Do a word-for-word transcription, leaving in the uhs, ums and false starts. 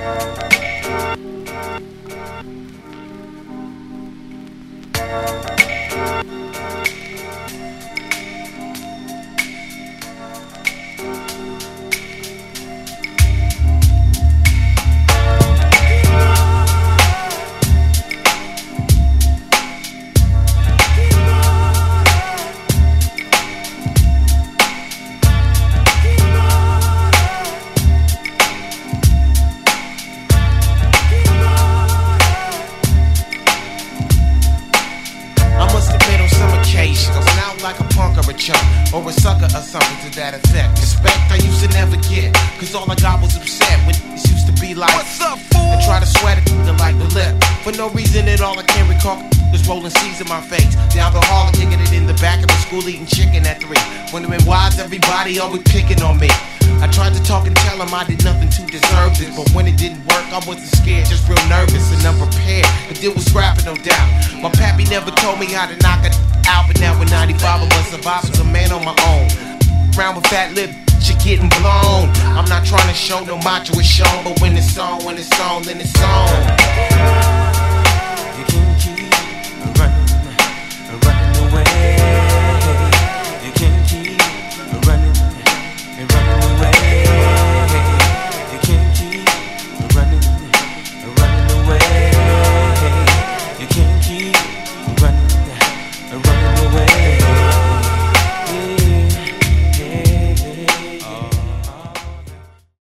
Like a punk or a chump, or a sucker or something to that effect. Respect I used to never get, cause all I got was upset when it used to be like, what's up, fool? And try to sweat it to like the lip. For no reason at all, I can't recall was rolling C's in my face. Down the hall, kicking it in the back of the school, eating chicken at three. Wondering why's everybody always picking on me. I tried to talk and tell them I did nothing to deserve this, but when it didn't work, I wasn't scared, just real nervous and unprepared. But deal with scrapping, no doubt. My pappy never told me how to knock it out, but now with ninety-five, I must survive as a man on my own. Round with fat lip, shit getting blown. I'm not trying to show no macho, it's shown, but when it's on, when it's on, then it's on.